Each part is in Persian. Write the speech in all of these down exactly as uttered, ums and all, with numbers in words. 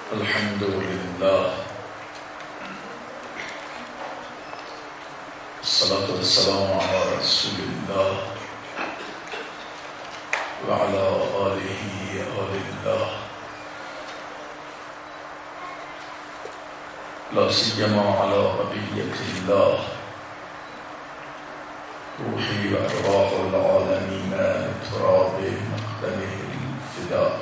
الحمد لله الصلاة والسلام على رسول الله وعلى آله آل الله لا سيما على بقية الله روحي وأرواح العالمين لتراب مقدمه الفداء.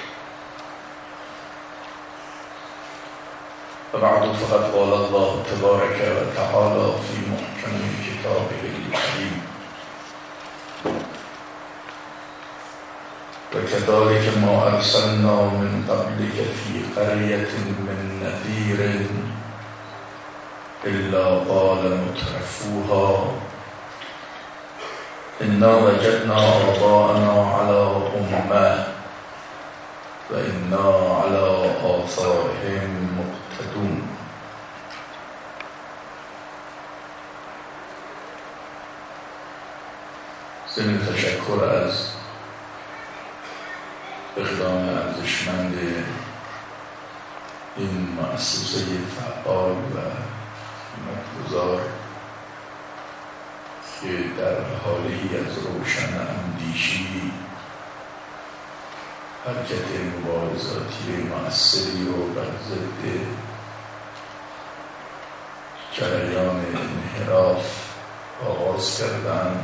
وبعد فقد قال الله تبارك وتعالى في محكم كتابه الكريم: وكذلك ما أرسلنا من قبلك في قرية من نذير إلا قال مترفوها إنا وجدنا آباءنا على أمة وإنا على آثارهم مقتدون. ضمن تشکر از اقدام ارزشمند این مؤسسه فعال و خدمتگزار که در حالی از روشن اندیشی حرکت مبارزاتی مؤثری رو بر ضد جریان انحراف آغاز کردن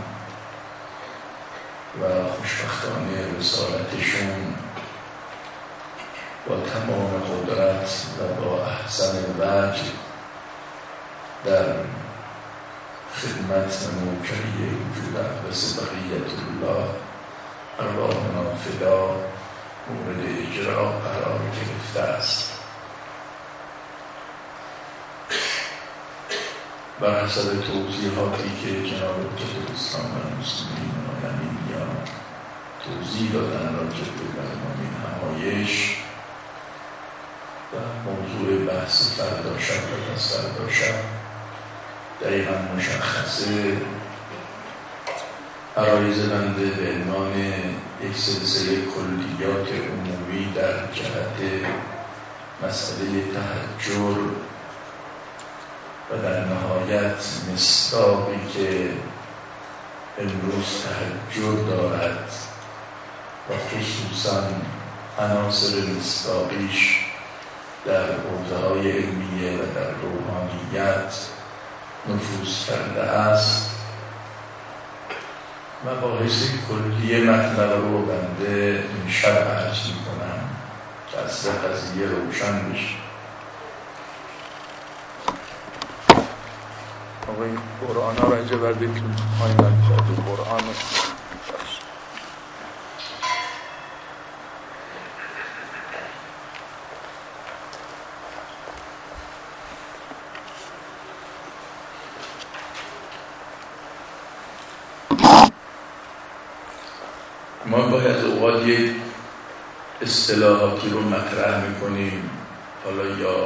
و خوشبختانه رسالتشون با تمام قدرت و با احسن وجه در خدمت موکلی وجود اقدس بقیت الله ارواحنا فدا مورد اجرا قرار گرفته است. بر حسب توضیحاتی که جناب جد الاسلام و المسلمین عالمینیان توضیح دادن راجع به برنامه نمایش و موضوع بحث فردا شب و پس فردا شب دقیقا مشخصه، عرایض بنده به عنوان یک سلسله کلیات عمومی در جهت مسئله تهجر و در نهایت مصداقی که امروز تهجر دارد و خصوصا عناصر مصداقیش در حوزه‌های علمیه و در روحانیت نفوذ کرده است. مباحث کلی مطلب رو بنده این شب عرض می‌کنم که اصل قضیه روشن بشه. آقای قرآن ها رجع بردیم پایین در کتاب قرآن ما باید اوقات یک اصطلاحاتی رو مطرح میکنیم، حالا یا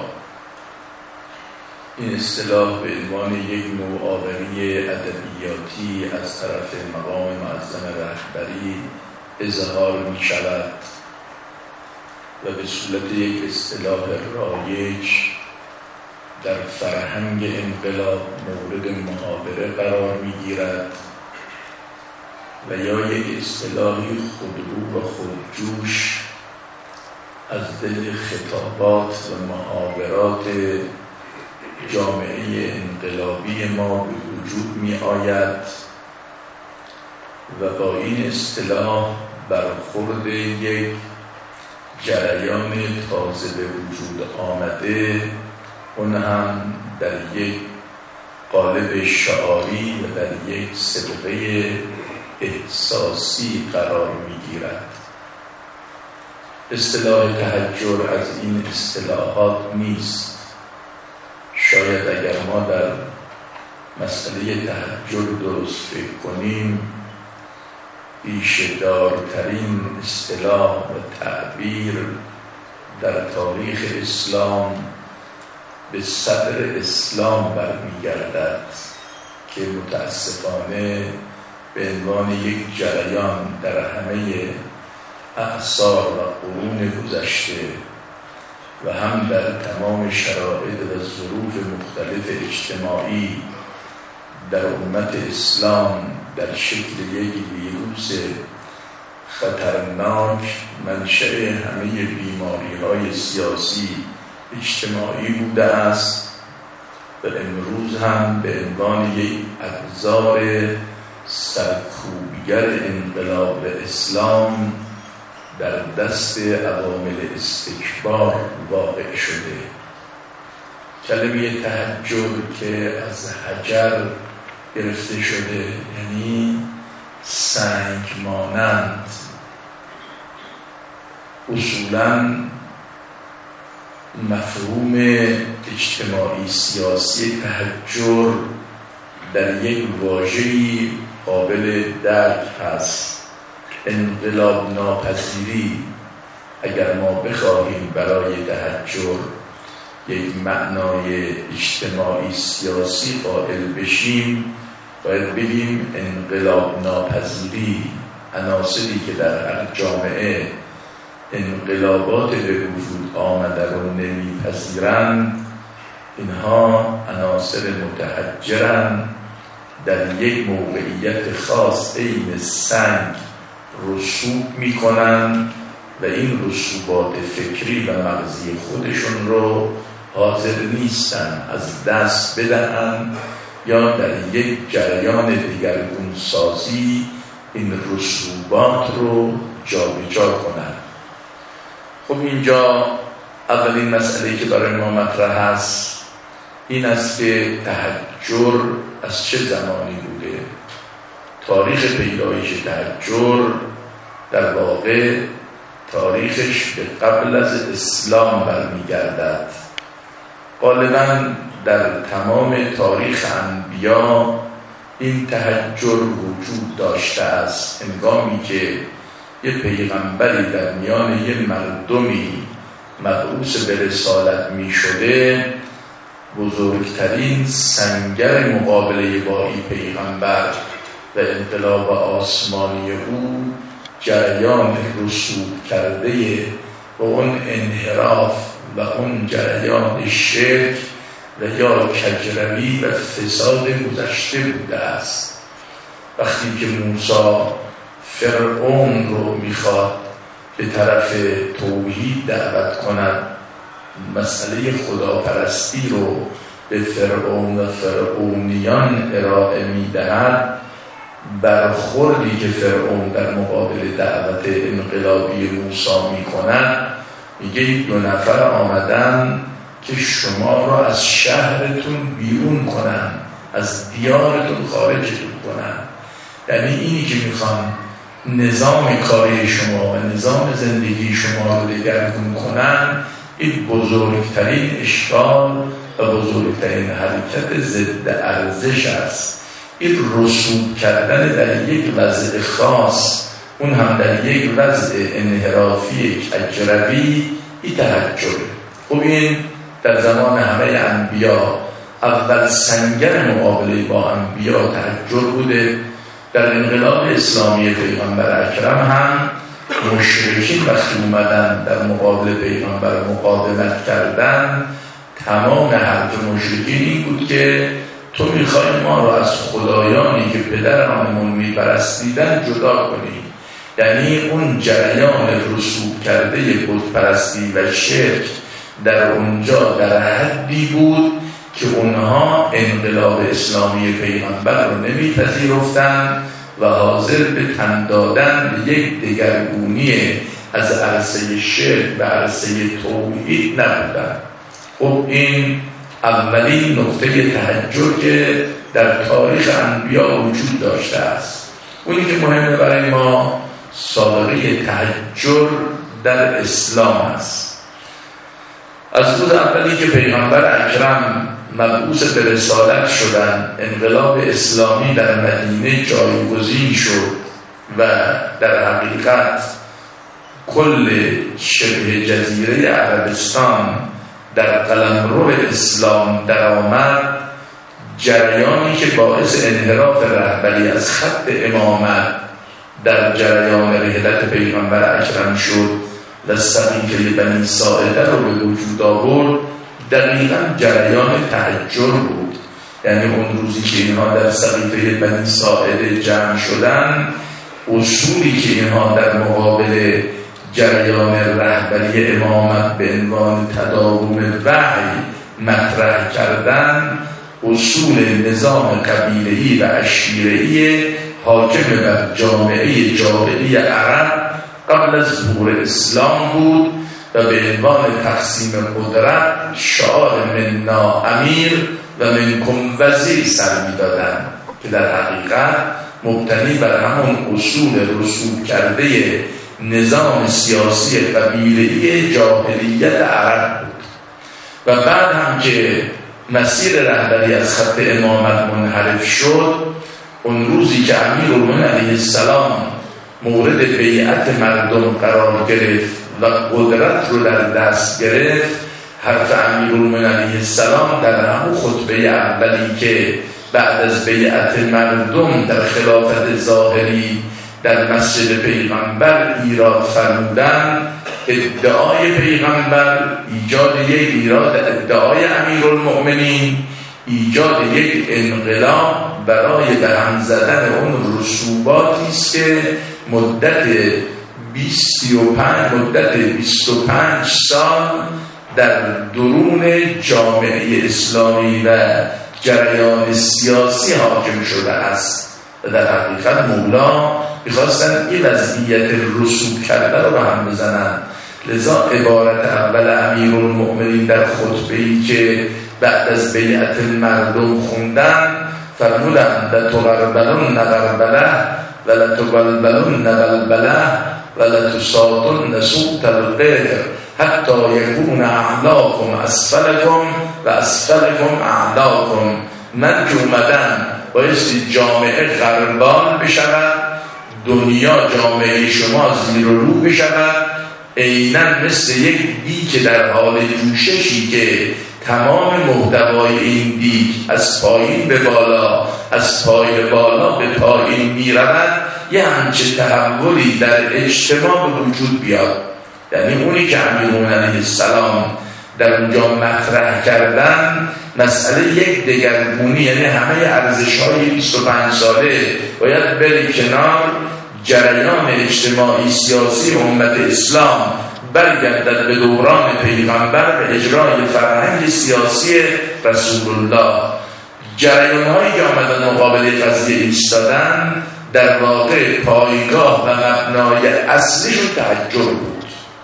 این اصطلاح به عنوان یک نوآوری ادبیاتی از طرف مقام معظم رهبری اظهار می شود و به صورت یک اصطلاح رایج در فرهنگ انقلاب مورد محاوره قرار می گیرد و یا یک اصطلاحی خودرو و خودجوش از دل خطابات و محاورات جامعه انقلابی ما به وجود می آید و با این اصطلاح برخورد یک جریان تازه به وجود آمده، اون هم در یک قالب شعاری و در یک صبغه احساسی قرار می گیرد. اصطلاح تهجر از این اصطلاحات نیست. شاید اگر ما در مسئله تهجر درست فکر کنیم، پیشدارترین اصطلاح و تعبیر در تاریخ اسلام به صدر اسلام برمیگردد که متاسفانه به عنوان یک جریان در همه اعصار و قرون گذشته و هم در تمام شرایط و ظروف مختلف اجتماعی در امت اسلام در شکل یک ویروس خطرناک منشأ همه بیماری‌های سیاسی اجتماعی بوده است و امروز هم به عنوان یک ابزار سرکوبگر انقلاب اسلام در دست عوامل استکبار واقع شده. کلمه تحجر که از حجر گرفته شده، یعنی سنگ مانند. اصولاً مفهوم اجتماعی سیاسی تحجر در یک واژه‌ای قابل درک هست، انقلاب ناپذیری. اگر ما بخواهیم برای تحجر یک معنای اجتماعی سیاسی قائل بشیم، باید بگیم انقلاب ناپذیری. عناصری که در هر جامعه انقلابات به وجود آمده رو نمیپذیرند، اینها عناصر متحجرند، در یک موقعیت خاص عین سنگ رسوب میکنند و این رسوبات فکری و مغزی خودشون رو حاضر نیستن از دست بدهند یا در یک جریان دیگرگون سازی این رسوبات رو جابجا کنند. خب اینجا اولین مسئله که برای ما مطرح هست این است که تحجر از چه زمانی بوده. تاریخ پیدایش تحجر در واقع تاریخش به قبل از اسلام برمیگردد. غالباً در تمام تاریخ انبیا این تحجر وجود داشته است. هنگامی که یه پیغمبری در میان یه مردمی مبعوث به رسالت می شده، بزرگترین سنگر مقابله با این پیغمبر و انقلاب آسمانی او جریان رسوب کرده و اون انحراف و اون جریان شرک و یا کجروی و فساد گذشته بوده است. وقتی که موسی فرعون رو میخواد به طرف توحید دعوت کند، مسئله خداپرستی رو به فرعون و فرعونیان ارائه میدهد، برخوردی که فرعون در مقابل دعوت انقلابی موسی میکند، میگه دو نفر آمدن که شما را از شهرتون بیرون کنن، از دیارتون خارجتون کنن. یعنی اینی که میخوان نظام کاری شما و نظام زندگی شما رو دگرگون کنن، این بزرگترین اشکال و بزرگترین حرکت ضد ارزش است. این رسوب کردن در یک وضع خاص، اون هم در یک وضع انحرافی کجروی، این تحجر. خب این در زمان همه انبیا اول سنگر مقابله با انبیا تحجر بوده. در انقلاب اسلامی پیغمبر اکرم هم مشرکین وقتی اومدن در مقابل پیغمبر مقاومت کردن، تمام حرف مشرکین این بود که تو میخوای ما رو از خدایانی که پدرانمون میپرستیدن جدا کنی. یعنی اون جریان رسوب کرده بت پرستی و شرک در اونجا در حدی بود که اونها انقلاب اسلامی پیغمبر رو نمیپذیرفتن و حاضر به تن دادن به یک دگرگونی از عرصه شرک به عرصه توحید نبودن. خب این اولین نقطه تحجر که در تاریخ انبیا وجود داشته است. اونی که مهمه برای ما سابقه تحجر در اسلام است. از روز اولی که پیغمبر اکرم مبعوث به رسالت شدن، انقلاب اسلامی در مدینه جایگزین شد و در حقیقت کل شبه جزیره عربستان در قلمرو اسلام درآمد. جریانی که باعث انحراف رهبری از خط امامت در جریان رحلت پیغمبر اکرم شد و سقیفه بنی ساعده رو به وجود آورد دقیقا جریان تحجر بود. یعنی اون روزی که اینها در سقیفه بنی ساعده جمع شدن، اصولی که اینها در مقابل جریان رهبری امامت به عنوان تداوم وحی مطرح کردن، اصول نظام قبیله‌ای و عشیره‌ای حاکم بر جامعه جاهلی عرب قبل از ظهور اسلام بود و به عنوان تقسیم قدرت شعار منا امیر و منکم وزیر سر می‌دادند که در حقیقت مبتنی بر همون اصول رسوب کرده نظام سیاسی قبیله‌ای جاهلیت عرب بود. و بعد هم که مسیر رهبری از خط امامت منحرف شد، اون روزی که امیرالمومنین علیه السلام مورد بیعت مردم قرار گرفت و قدرت رو در دست گرفت، حرف امیرالمومنین علیه السلام در همون خطبه اولی که بعد از بیعت مردم در خلافت ظاهری در مسجد پیغمبر ایراد فرمودن، ادعای پیغمبر ایجاد یک ایراد ادعای امیرالمؤمنین ایجاد یک انقلاب برای به هم زدن اون رسوباتی است که مدت بیست و پنج مدت بیست و پنج سال در درون جامعه اسلامی و جریان سیاسی حاکم شده است. و در حقیقت مولا می‌خواستن این وضعیت رسوب کرده رو به هم بزنن. لذا عبارت اول امیرالمؤمنین در خطبه‌ای که بعد از بیعت مردم خوندن فرمودن لتغربلن غربله و لتبلبلن بلبله و لتساطن سوط القهر حتی یکون اعلاکم اسفلکم و اسفلکم اعلاکم. من که اومدن بایستی جامعه غربال بشود، دنیا جامعه شما زیر و رو بشود، عیناً مثل یک دیگ در حال جوششی که تمام محتوای این دیگ از پایین به بالا، از پای بالا به پایین می رود، یه همچه تحولی در اجتماع به وجود بیاد. یعنی اونی که امیرالمؤمنین علیه السلام در اونجا مطرح کردن مسئله یک دگرگونی، یعنی همه ارزش‌های بیست و پنج ساله باید بری کنار، جریان اجتماعی سیاسی و امت اسلام برگردد به دوران پیغمبر به اجرای فرهنگ سیاسی رسول الله. جریان‌هایی که آمدن مقابل قضیه ایستادن در واقع پایگاه و مبنای اصلیشون تحجر بود.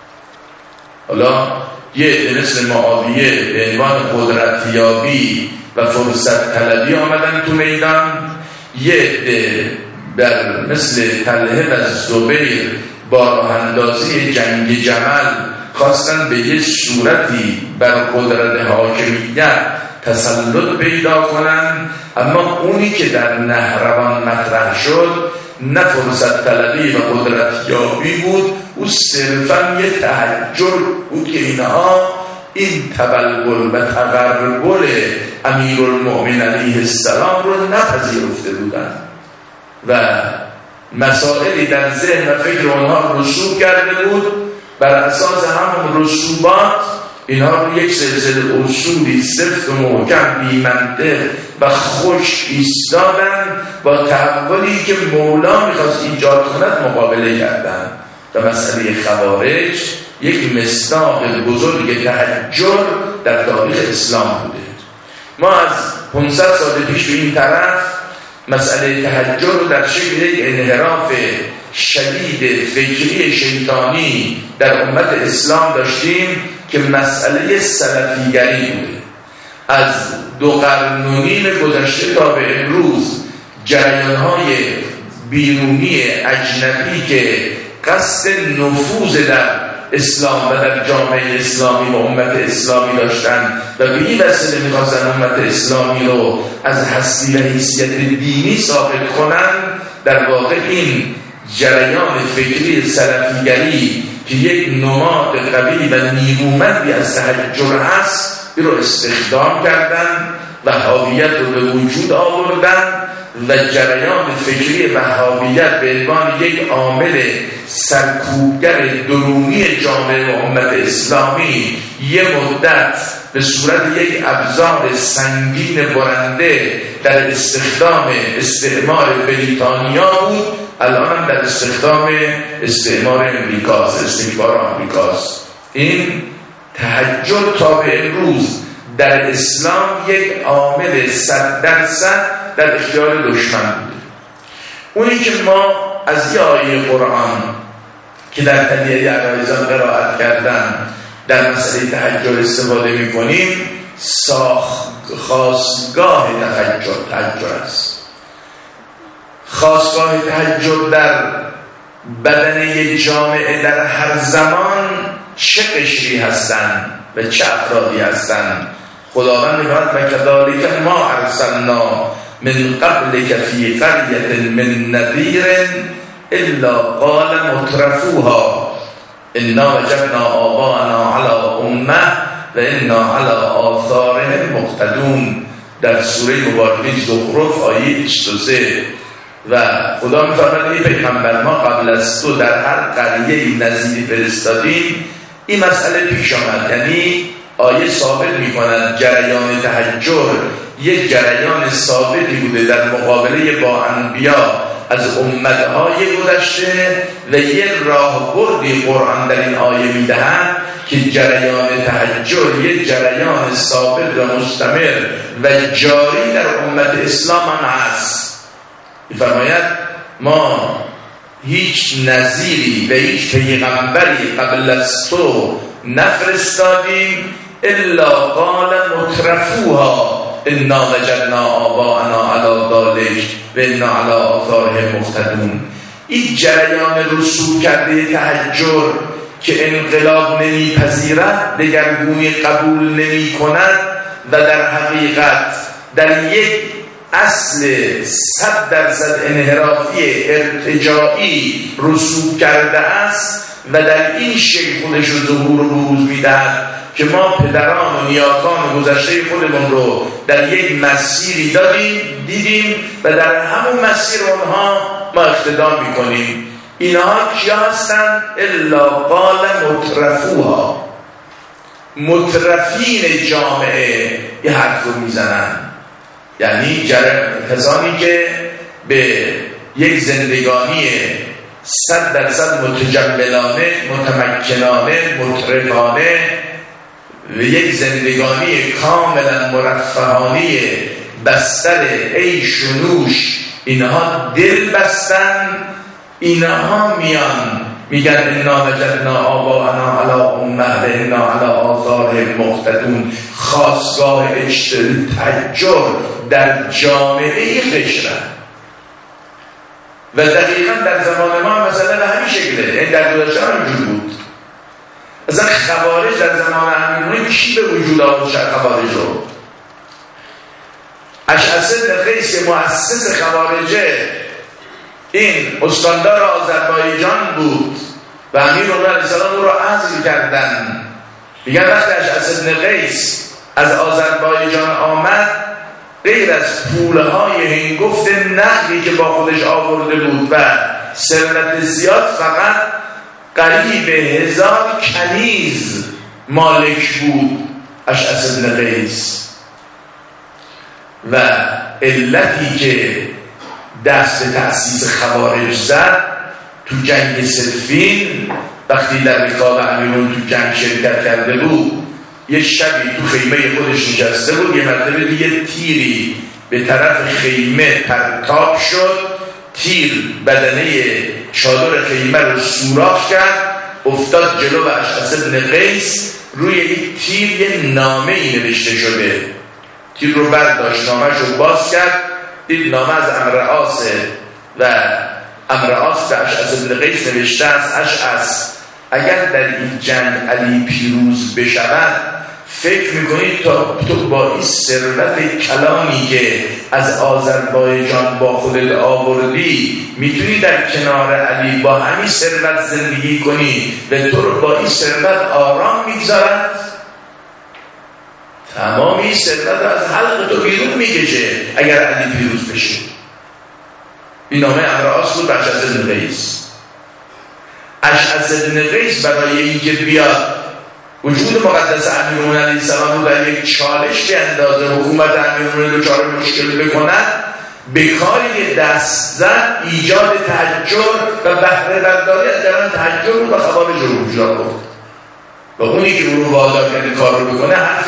حالا یه عده مثل معاویه به عنوان قدرتیابی و فرصت طلبی آمدن تو میدان، یه عده در مثل طلحه و زبیر با راه اندازی جنگ جمل خواستن به یه صورتی بر قدرت حاکمیت تسلط پیدا کنن. اما اونی که در نهروان مطرح شد نه فرصت طلبی و قدرتیابی بود، او صرفا یه تحجر بود که اینها این تبلبل و تغربل امیرالمؤمنین علیه السلام رو نپذیرفته بودند و مسائلی در ذهن و فکر آنها رسوب کرده بود. بر اساس همون رسوبات اینها رو یک سلسله اصولی سفت و محکم بی منطق و خوش ایستادن با تحولی که مولا میخواست ایجاد کند مقابله کردن و مسئله خوارج یک مصداق بزرگ تحجر در تاریخ اسلام بوده. ما از پانصد سال پیش به این طرف مسئله تحجر رو در شکل یک انحراف شدید فکری شیطانی در امت اسلام داشتیم که مسئله سلفیگری بوده. از دو قرن و نیم گذشته تا به امروز جریان‌های بیرونی اجنبی که قصد نفوذ در اسلام و در جامعه اسلامی و امت اسلامی داشتن و به این وسیله می‌خواستن امت اسلامی رو از هستی و حیثیت دینی ثابت کنن، در واقع این جریان فکری سلفیگری که یک نماد قوی و نیرومندی از تحجر هست این رو استخدام کردن و هویت رو به وجود آوردن و جریان فکری وهابیت به عنوان یک عامل سرکوبگر درونی جامعه و امت اسلامی یه مدت به صورت یک ابزار سنگین برنده در استخدام استعمار بریتانیا بود، الان هم در استخدام استعمار امریکاست، استکبار آمریکاست. این تهجد تا به امروز در اسلام یک عامل صد درصد در اختیار دشمن بوده. اونی که ما از یه آیه قرآن که در تدیه عقایزان قرائت کردن در مسئله تهجد استفاده می کنیم، ساخ خاصگاه تهجد تهجد است. خاصگاه تهجد در بدن یک جامعه در هر زمان چه قشری هستند و چه افرادی هستند. خداوند میگوید و کذالک ما ارسلنا من قبلک فی قریة من نذیر الا قال مترفوها انا وجدنا آباءنا علی امه و انا علی آثارهم مقتدون، در سوره مبارکه زخرف آیه بیست و سه. و خدا میفرماید ای پیغمبر ما قبل از تو در هر قریه نذیری فرستادیم. این مسئله پیش آمد، یعنی آیه ثابت می‌کند جریان تهجد یک جریان ثابتی بوده در مقابله با انبیا از امتهای گذشته و یک راهبردی قرآن در این آیه می‌دهد که جریان تهجد یک جریان ثابت و مستمر و جاری در امت اسلام هم هست. می‌فرماید ما هیچ نظیری و هیچ پیغمبری قبل از تو نفرستادیم الا قال مترفوها انا وجدنا آباءنا علی ذلک و انا علی آثارهم مقتدون. این جریان رسوخ کرده تهجد که انقلاب نمیپذیرد، دگرگونی قبول نمی کند و در حقیقت در یک اصل صد درصد انحرافی ارتجاعی رسوخ کرده است و در این شکل خودش رو ظهور و بروز میدهد که ما پدران و نیاکان گذشته خودمون رو در یک مسیری دادیم دیدیم و در همون مسیر اونها ما اقتدا میکنیم. اینها کیا هستند؟ الا قال مترفوها، مترفین جامعه یه حرف رو میزنن، یعنی کسانی که به یک زندگانی صد درصد متجملانه، متمکنانه، مطربانه و یک زندگانی کاملا مرفهانی بستر عیش و نوش اینها دل بستن. اینها میان میگن انا وجدنا آباءنا علی امه و انا علی آثارهم مقتدون. خاصگاه تهجد در جامعه قشره و دقیقا در زمان ما مثلا به همین شکله، این در گذشته همینجور بود. اصلا خوارج در زمان امیرالمومنین کی به وجود آورد خوارج رو؟ اشعث بن قیس مؤسس خوارجه این استاندار آذربایجان بود و امیرالمومنین علیه السلام او رو عزل کردن. میگن وقتی اشعث بن قیس از آذربایجان آمد، غیر از پولهای هنگفت نقدی که با خودش آورده بود و ثروت زیاد، فقط قریب هزار کنیز مالک بود اشعث بن قیس. و علتی که دست به تأسیس خوارج زد تو جنگ صفین، وقتی در رکاب امیرالمومنین تو جنگ شرکت کرده بود، یه شبی تو خیمه خودش نشسته بود، یه مرتبه دیگه تیری به طرف خیمه پرتاب شد، تیر بدنه چادر خیمه رو سوراخ کرد، افتاد جلو اشعث بن قیس. روی این تیر یه نامه ای نوشته شده. تیر رو برداشت، نامه‌ش رو باز کرد، دید نامه از عمرو عاص و عمرو عاص به اشعث بن قیس نوشته است: اشعث، اگر در این جنگ علی پیروز بشود، فکر میکنید تا تو با این ثروت کلامی که از آذربایجان با خودت آوردی میتونی در کنار علی با همین ثروت زندگی کنی و تو رو با این ثروت آرام میگذارد؟ تمامی ثروت از حلق تو بیرون میکشه اگر علی پیروز بشه. این نامه امرآس بود به اشعث بن قیس. اشعث بن قیس برای اینکه بیاد وجود مقدس امیرالمومنین علیه السلام رو در یک چالش بیندازه، حکومت امیرالمومنین دچار مشکل بکند، به کاری دست زد ایجاد تحجر و بهره برداری از درون تحجر رو به خوارج رو اجرا کرد. و اونی که اون رو وادار کرده کار رو بکنه حرف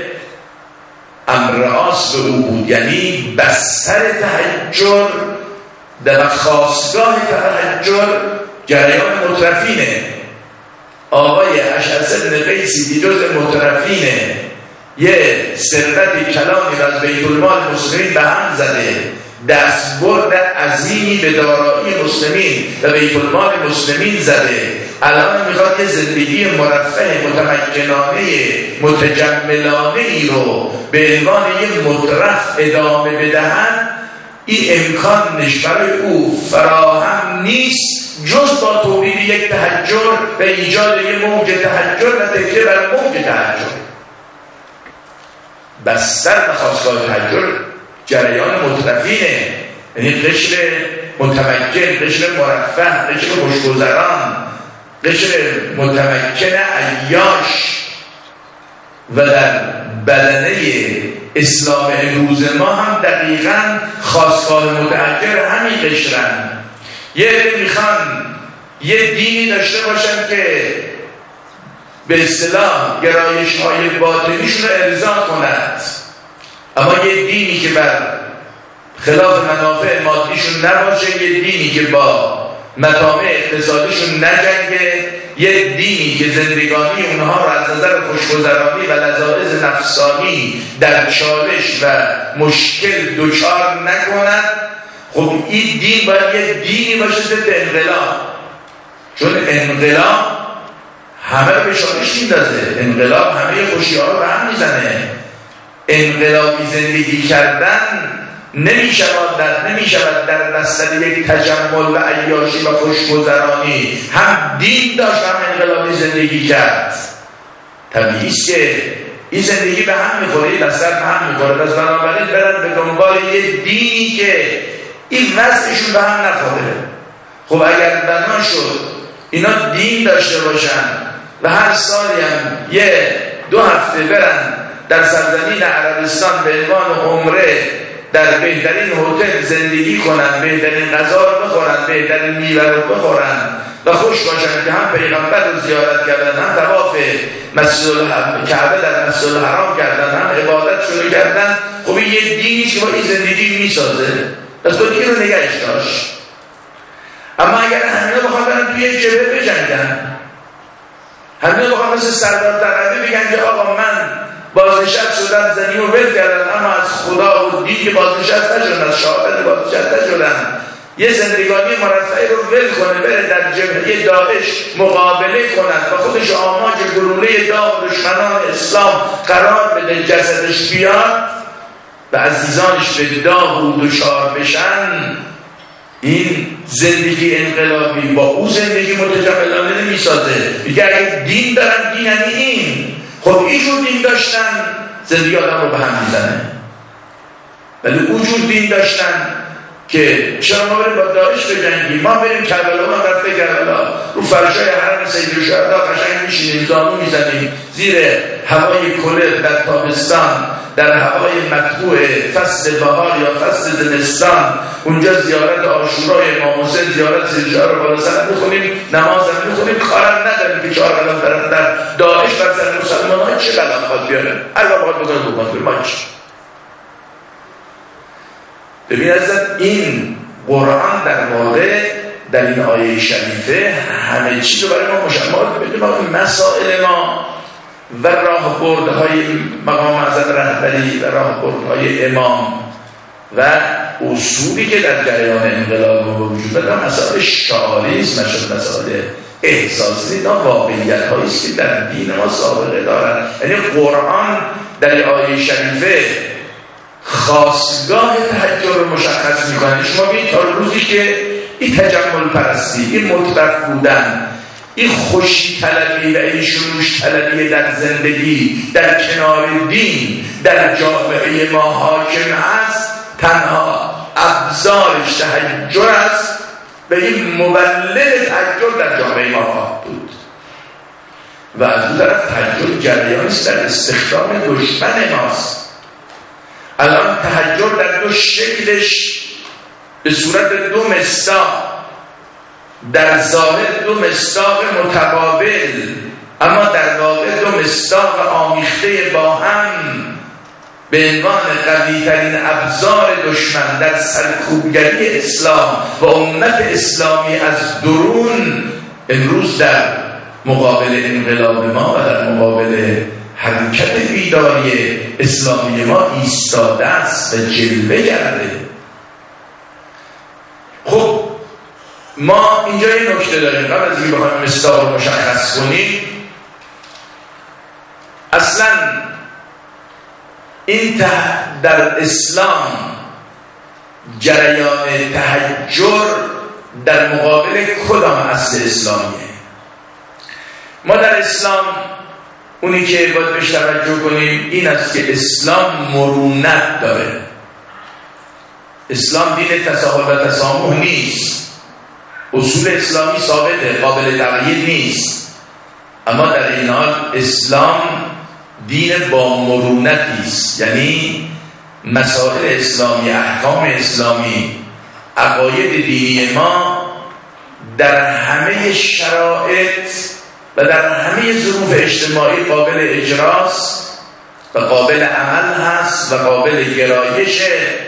امرآس به او بود، یعنی بستر تحجر در خاستگاه تحجر جریان مترفینه. آقای اشعث بن قیسی که جز مترفینه یه ثروت کلانی از بیت المال مسلمین به هم زده، دستبرد عظیمی به دارایی مسلمین و بیت المال مسلمین زده، الان میخواد یه زندگی مرفه متمکنانه متجملانه ای رو به عنوان یه مترف ادامه بدهن. این امکانش برای او فراهم نیست جز با تولید یک تحجر و ایجاد یک موج تحجر و تکیه بر موج تحجر. بستر و خواستگاه تحجر جریان مترفینه، یعنی قشر متمکن، قشر مرفه، قشر خوشگذران، قشر متمکن عیاش. و در بدنه اسلام امروز ما هم دقیقاً خواستگاه متحجر همین قشرن. یه عده میخوان یه دینی داشته باشن که به اصطلاح گرایش های باطنیشون رو ارضا کند، اما یه دینی که بر خلاف منافع مادیشون نباشه، یه دینی که با مطامع اقتصادیشون نجنگه، یه دینی که زندگانی اونها رو از نظر خوشگذرانی و لذایذ نفسانی در چالش و مشکل دچار نکند. خب این دین باید یه دینی باشه ضد انقلاب، چون انقلاب همه رو به چالش میندازه، انقلاب همه خوشی‌ها رو به هم میزنه. انقلابی زندگی کردن نمیشود در نمیشود در بستر یک تجمل و عیاشی و خوشگذرانی. هم دین داشت هم انقلابی زندگی کرد. طبیعی است که این زندگی به هم میخوره، این بستر به هم میخوره. پس بنابراین برن به دنبال یه دینی که این وضعشون به هم نخوره. خب اگر بنا شد اینا دین داشته باشن و هر سالی هم یه دو هفته برن در سرزمین عربستان به عنوان عمره در بهترین هتل زندگی کنن، بهترین غذا رو بخورن، بهترین میوه رو بخورن و خوش باشن که هم پیغمبر رو زیارت کردن، هم طواف مسجد الحرام کعبه در مسجد الحرام کردن، هم عبادت شروع کردن. خب این یه دینی که با این زندگی میسازه، پس باید این رو نگهش داشت. اما اگر همینا بخواد برن توی یک جبهه بجنگن، همینا بخواد مثل سردار ترقی بگن که آقا من بازنشست شدن، زمین رو ول کردن، اما از خدا و دین که بازنشست نشدن، از شهادت بازنشست نشدن، یه زندگانی مرفعی رو ول کنه بره در جبهه داعش مقابله کند و خودش آماج گلوله داغ دشمنان اسلام قرار بده، جسدش بیاد و عزیزانش به داغ و دچار بشن. این زندگی انقلابی با او زندگی متجملانه نمیسازه. دیگه اگه دین دارن، دین یعنی این. خب اینجور دین داشتن زندگی آدم رو به هم میزنه، ولی اونجور دین داشتن که چرا ما بریم با داعش بجنگیم، ما بریم کربلا، ما رفته کربلا رو فرشای حرم سیدالشهدا قشنگ میشینیم، زانو میزنیم زیر هوای کلر در تابستان، در هوای مطبوع فصل بهار یا فصل زمستان، اونجا زیارت عاشورای امام حسین، زیارت سیدالشهدا رو بالا سر میخونیم، نماز هم میخونیم، کارم نداریم که چهار قلم برن در داعش بر سر مسلمان ها چه قلم خواهد بیاره، هر وقت باید بکنه بکنه ما چی. ببین ازت این قرآن در واقع در این آیه شریفه همه چیز رو برای ما مشمال بدیم، مسائل ما و راه بردهای مقام معظم رهبری و راه بردهای امام و اصولی که در جریان انقلاب وجود داره، مسائل شعاری است، مسائل احساسی، اینا واقعیت هایی است که در دین ما سابقه دارن. یعنی قرآن در آیه شریفه خاصگاه تحجر رو مشخص میکنه. شما ببینید تا روزی که این تجمل پرستی، این مطرف بودن، این خوشی طلبی و این شروش طلبی در زندگی در کنار دین در جامعه ما حاکم است، تنها ابزارش تحجر است و این مولد تحجر در جامعه ما خواهد بود. و از اون طرف تحجر جریانی است در استخدام دشمن ماست. الان تحجر در دو شکلش به صورت دو مصداق، در ظاهر دو مصداق متقابل، اما در واقع دو مصداق آمیخته با هم به عنوان قوی‌ترین ابزار دشمن در سرکوبگری اسلام و امت اسلامی از درون امروز در مقابل انقلاب ما و در مقابل حرکت بیداری اسلامی ما ایستاده است و جلوه کرده. خب ما اینجا یه نکته داریم قبل از اینکه بخوایم مصداق رو مشخص کنیم. اصلا این در اسلام جریان تحجر در مقابل کدام اصل اسلامیه؟ ما در اسلام اونی که باید بهش توجه کنیم این است که اسلام مرونت داره. اسلام دین تساهل و تسامح نیست. اصول اسلامی ثابته، قابل تغییر نیست، اما در این حال اسلام دین با مرونتی است. یعنی مسائل اسلامی، احکام اسلامی، عقاید دینی ما در همه شرایط و در همه ظروف اجتماعی قابل اجراست و قابل عمل هست و قابل گرایش.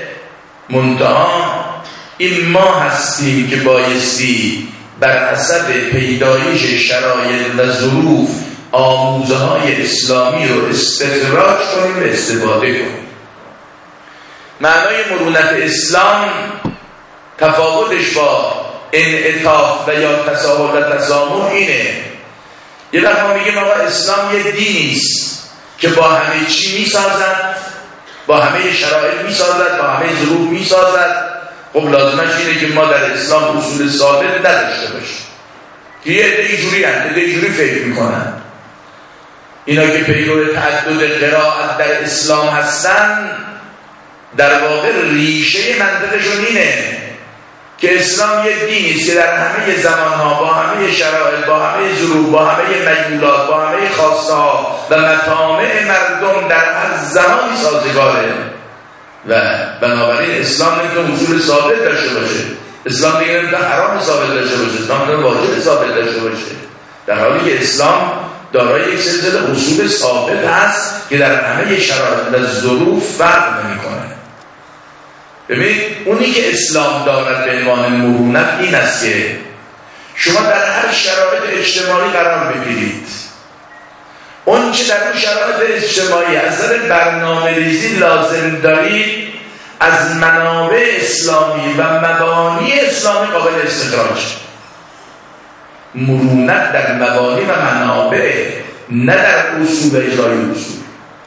منتها این ما هستیم که بایستی بر حسب پیدایش شرایط و ظروف آموزه های اسلامی رو استخراج کنیم و استفاده کنیم. معنای مرونت اسلام تفاوتش با انعطاف و یا تساهل و تسامح اینه. یه وقت ما میگیم آقا اسلام یه دینی است که با همه چی میسازد، با همه شرایط میسازد، با همه ظروف میسازد. خب لازمش اینه که ما در اسلام اصول ثابت نداشته باشیم که یه عده اینجوری هست، عده اینجوری فکر میکنن. اینا که پیرو تعدد قرائت در اسلام هستن در واقع ریشه منطقشون اینه که اسلام یه دینی است که در همه زمانها با همه شرایط، با همه ظروف، با همه میولات، با همه خواستها و مطامع مردم در هر زمانی سازگاره و بنابراین اسلام نمیتونه اصول ثابت داشته باشه. اسلام دیگه نمیتونه حرام ثابت داشته باشه، اسلام نمیتونه واجب ثابت داشته باشه، در حالی که اسلام دارای یک سلسله اصول ثابت هست که در همه شرایط و ظروف فرق نمیکنه. ببینید اونی که اسلام دارد به عنوان مرونت این است که شما در هر شرایط اجتماعی قرار بگیرید، اون چه در اون شرایط اجتماعی از نظر برنامه‌ریزی لازم دارید از منابع اسلامی و مبانی اسلامی قابل استخراج. مرونت در مبانی و منابع، نه در اصول اجرای اصول.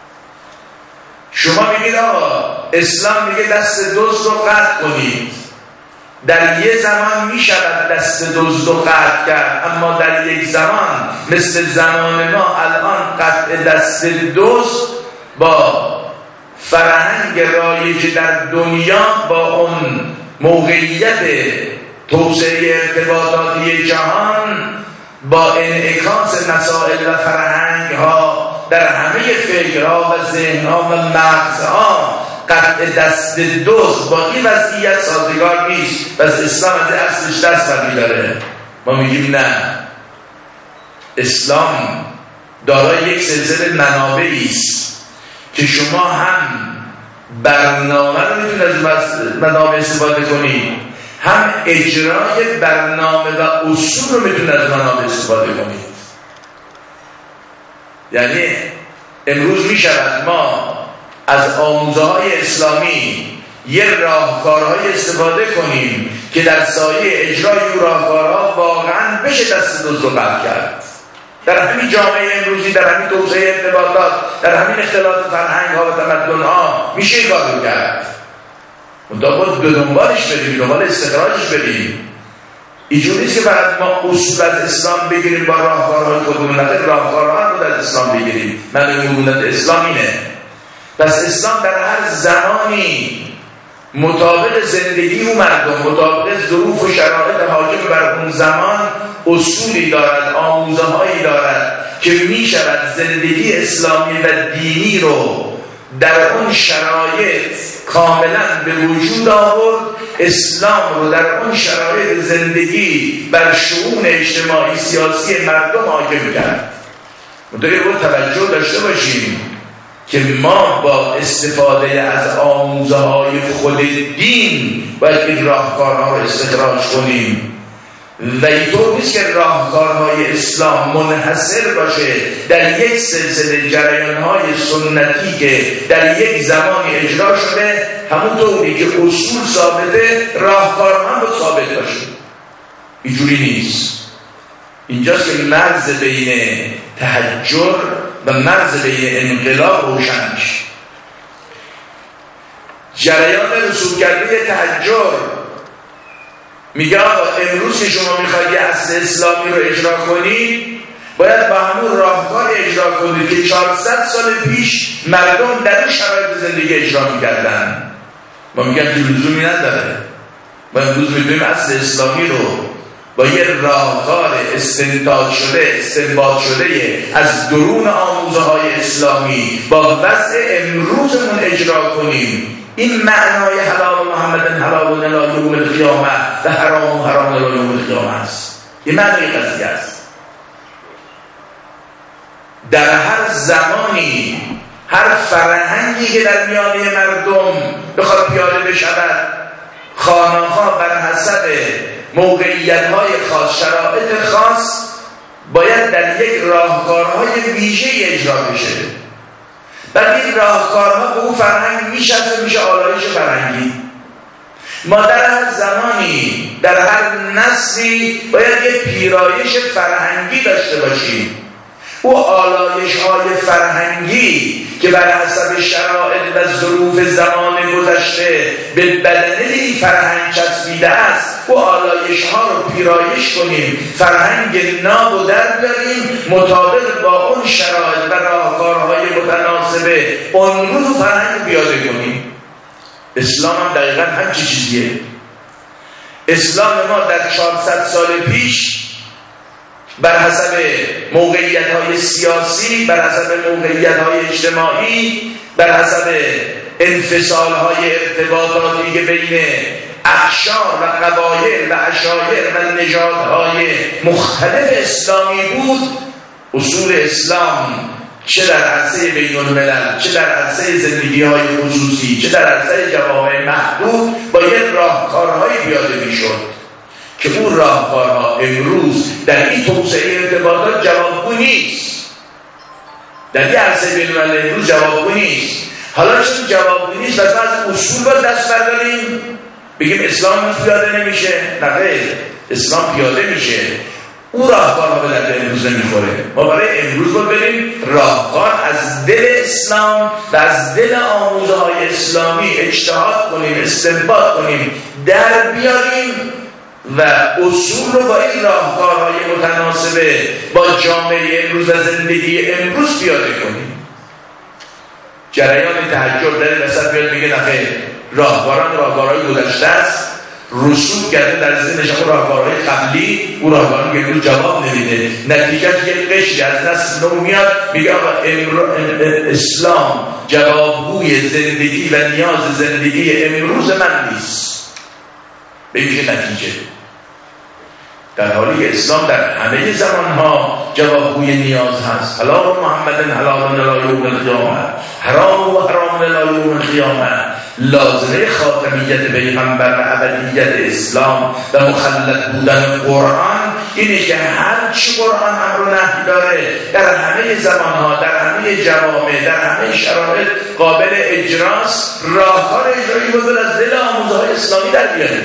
شما میگید آقا اسلام میگه دست دزد رو قطع کنید، در یه زمان میشود دست دزد رو قطع کرد، اما در یک زمان مثل زمان ما الان قطع دست دزد با فرهنگ رایج در دنیا، با اون موقعیت توسعه ارتباطاتی جهان، با انعکاس مسائل و فرهنگ ها در همه فکرها و ذهنها و مغزها، قطع دست دزد با این وضعیت سازگار نیست. پس اسلام از اصلش دست برمی‌داره. ما میگیم نه، اسلام دارای یک سلسله منابعی است که شما هم برنامه رو میتونید از منابع استفاده کنید، هم اجرای برنامه و اصول رو میتونید از منابع استفاده کنید. یعنی امروز میشود ما از آموزه های اسلامی یه راهکارهای استفاده کنیم که در سایه اجرای اون راهکارها واقعا بشه دست دزد رو قطع کرد. در همین جامعه امروزی، در همین توسعه ارتباطات، در همین اختلاط فرهنگ ها و تمدن ها میشه این کار رو کرد. منتها باید به دنبالش بریم، دنبال استخراجش بریم. اینجوری نیست که فقط ما اصول از اسلام بگیریم با راهکارهای خودمونت، راهکارها رو در اسلام بگیریم. من مرونت اسلام اینه. پس اسلام در هر زمانی مطابق زندگی و مردم، مطابق ظروف و شرایط حاکم بر اون زمان اصولی دارد، آموزه هایی دارد که می شود زندگی اسلامی و دینی رو در اون شرایط کاملا به وجود آورد، اسلام رو در اون شرایط زندگی بر شؤون اجتماعی سیاسی مردم حاکم کرد. منطقه رو توجه داشته باشیم که ما با استفاده از آموزه های خود دین باید این راهکارها رو استخراج کنیم و اینطور نیست که راهکارهای اسلام منحصر باشه در یک سلسله جریانهای سنتی که در یک زمانی اجرا شده، همونطوری که اصول ثابته راهکارها هم ثابت باشه. اینجوری نیست. اینجاست که مرز بین تحجر و مرز بین انقلاب روشن میشه. جریان رسوب کرده تحجر میگه آقا امروز که شما میخواید یه اصل اسلامی رو اجرا کنید باید با همون راهکار اجرا کنید که چهارصد سال پیش مردم در این شرایط زندگی اجرا میکردن. ما میگم که لزومی نداره. ما امروز میتونیم اصل اسلامی رو با یه راهکار استنتاج شده، استنباط شده از درون آموزه های اسلامی با وضع امروزمون اجرا کنیم. این معنای حلال محمد حلال الی یوم القیامه و حرام حرام الی یوم القیامه است. این معنای قضیه است. در هر زمانی هر فرهنگی که در میانه مردم بخواد پیاده بشود، خانه‌ها بر حسب موقعیت‌های خاص، شرایط خاص باید در یک راهکارهای ویژه اجرا بشه. بعد این راهکارها به اون فرهنگ میشسته، میشه آلایش فرهنگی. ما در هر زمانی در هر نسلی باید یک پیرایش فرهنگی داشته باشیم. او آلایش های فرهنگی که بر حسب شرایط و ظروف زمان گذشته به بدن این فرهنگ چسبیده است، او آلایش ها رو پیرایش کنیم، فرهنگ ناب و در بیاریم مطابق با اون شرایط و راهکارهای متناسب اون روز فرهنگ پیاده کنیم. اسلام هم دقیقا همچی چیزیه. اسلام ما در چهارصد سال پیش بر حسب موقعیت‌های سیاسی، بر حسب موقعیت‌های اجتماعی، بر حسب انفصال‌های ارتباطاتی که بین اقشار و قبایل و عشایر و نژادهای مختلف اسلامی بود، اصول اسلام چه در عرصه بین الملل، چه در عرصه زندگی‌های خصوصی، چه در عرصه جوامع محدود با یک راهکارهایی پیاده می‌شد که اون راهکارها امروز در این توسعه ارتباطات جوابگو نیست. در این عرصه بین الملل امروز جوابگو نیست. حالا چون جوابگو نیست و از اصول باید دست برداریم بگیم اسلام پیاده نمیشه؟ نه خیر، اسلام پیاده میشه. اون راهکارها به درد امروز نمیخوره. ما برای امروز باید بریم راهکار از دل اسلام و از دل آموزه های اسلامی اجتهاد کنیم، استنباط کنیم، در بیاریم و اصول رو با این راهکارهای متناسب با جامعه امروز و زندگی امروز پیاده کنیم. جریان تحجر در وسط بیاد میگه نخیر، راهکاران راهکارهای گذشته است، رسوب کرده در ذهنش اون راهکارهای قبلی، اون راهکاران که امروز جواب نمیده، نتیجه یک قشری از نسل نو میاد میگه آقا اسلام جوابگوی زندگی و نیاز زندگی امروز من نیست. ببینید نتیجه، در حالی که اسلام در همه زمانها جوابگوی نیاز هست. حلال محمد حلال الی یوم القیامه، حرام و حرام الی یوم القیامه. لازمه خاتمیت پیغمبر و ابدیت اسلام و مخلد بودن قرآن اینه که هر چی قرآن امر و نهی داره در همه زمانها، در همه جوامع، در همه شرایط قابل اجراست. راهکار اجرایی بود از دل آموزه های اسلامی در بیاره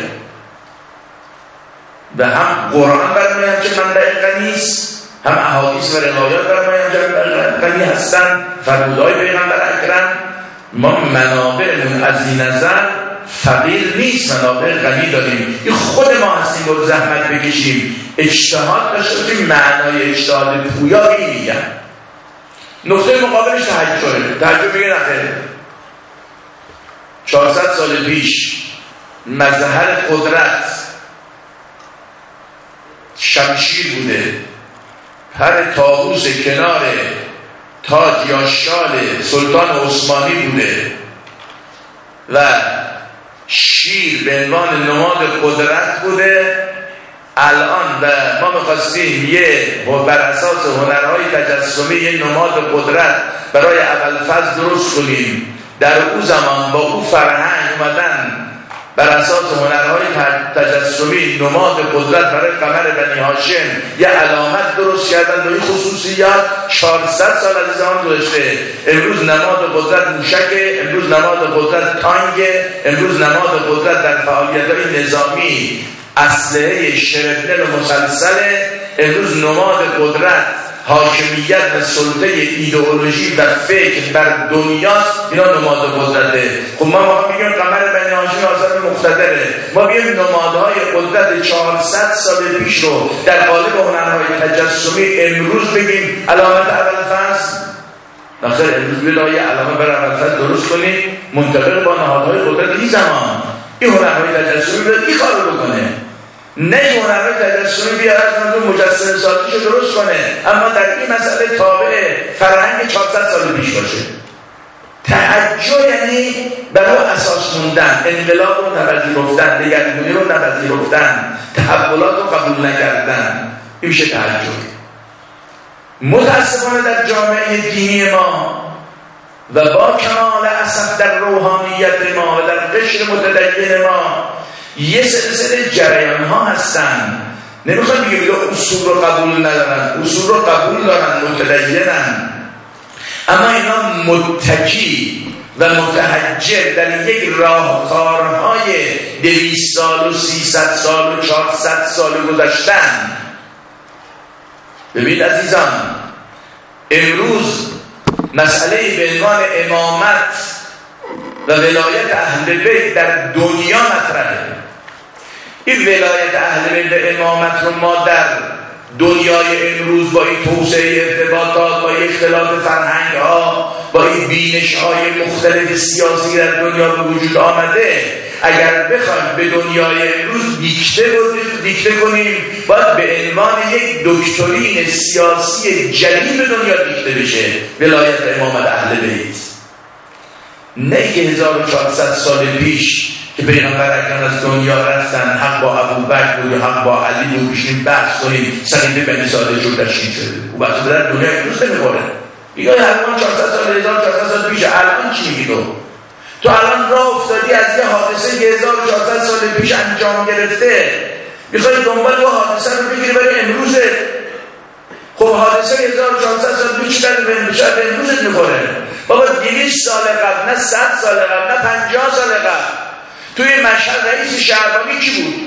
و هم قرآن برمایم که منبع غنی است، هم احادیث و روایات برمایم که منبع غنی هستند، فرمودهای پیغمبر اکرم. ما منابعمون از این نظر فقیر نیست، منابع غنی داریم. این خود ما هستیم رو زحمت بکشیم، اجتهاد داشته باشیم. معنای اجتهاد پویا این میگن. نقطه مقابلش تحجره. تحجر میگه نخیر، چهارصد سال پیش مظهر قدرت شمشیر بوده، پر طاووس کنار تاج یا شال سلطان عثمانی بوده و شیر به عنوان نماد قدرت بوده، الان و ما می‌خواستیم یه بر اساس هنرهای تجسمی یه نماد قدرت برای ابوالفضل درست کنیم. در اون زمان با اون فرهنگ اومدن بر اساس هنرهای تجسمی نماد قدرت برای قمر بنی هاشم یه علامت درست کردن با این خصوصیات. چهارصد سال از زمان گذشته، امروز نماد قدرت موشکه، امروز نماد قدرت تانگه، امروز نماد قدرت در فعالیت‌های نظامی اسلحه شرفنل و مسلسله، امروز نماد قدرت حاکمیت و سلطه ایدئولوژی و فکر بر دنیاست. اینا نماد قدرته. خب ما ما میگیم قمر بنی هاشم آزاد مقتدره، ما میگیم نمادهای قدرت چهارصد سال پیش رو در قالب هنرهای تجسمی امروز بگیم علامت ابوالفضل. نخیر، امروز بلای علامه بر ابوالفضل درست کنیم منطبق با نهادهای قدرت این زمان. این هنرهای تجسمی باید این کار رو بکنه، نه این هنرهای تجسمی بیاد از منظور مجسمه سازیشو درست کنه، اما در این مسئله تابع فرهنگ چهارصد سال پیش باشه. تحجر یعنی برای اساس موندن، انقلاب رو نپذیرفتن، دگرگونی رو نپذیرفتن، تحولات رو قبول نکردن. این میشه تحجر. متاسفانه در جامعه دینی ما و با کمال اسف در روحانیت ما و در قشر متدین ما یه سلسله جریان ها هستن. نمیخوام بگم اصول رو قبول ندارن، اصول رو قبول دارن، متدینن، اما اینا متکی و متحجر در یک راهکارهای دویست سال و سیصد سال و چهارصد سال گذشتن. ببین عزیزان، امروز مسئله به عنوان امامت و ولایت اهل بیت در دنیا مطرحه. این ولایت اهل بیت و امامت رو ما در دنیای امروز با این توسعه ارتباطات، با این اختلاف فرهنگ ها، با این بینش های مختلف سیاسی در دنیا به وجود آمده، اگر بخوایم به دنیای امروز دیکته دیکته کنیم باید به عنوان یک دکترین سیاسی جدید به دنیا دیکته بشه ولایت امامت اهل بیت. نه که هزار و چهارصد سال پیش که پیغمبر اکرم از دنیا رفتن، حق با ابوبکر بود، حق با علی بود، بشینیم بحث کنیم صحیفه بنی ساده شد تشکیل شده. او بحث در دنیا امروز نمیخوره. دیگه الان چهارصد سال هزار و چهارصد سال پیش، الان چی میگی تو؟ تو الان راه افتادی از یه حادثه که هزار و چهارصد سال پیش انجام گرفته، میخوای دنبال اون حادثه رو بگیری برای امروزه. خب حادثه هزار و چهارصد سال پیش در به امروزت میخوره. بابا دویست سال قبل، نه صد سال قبل، نه پنجاه سال قبل توی مشهد رئیس شهربانی کی بود؟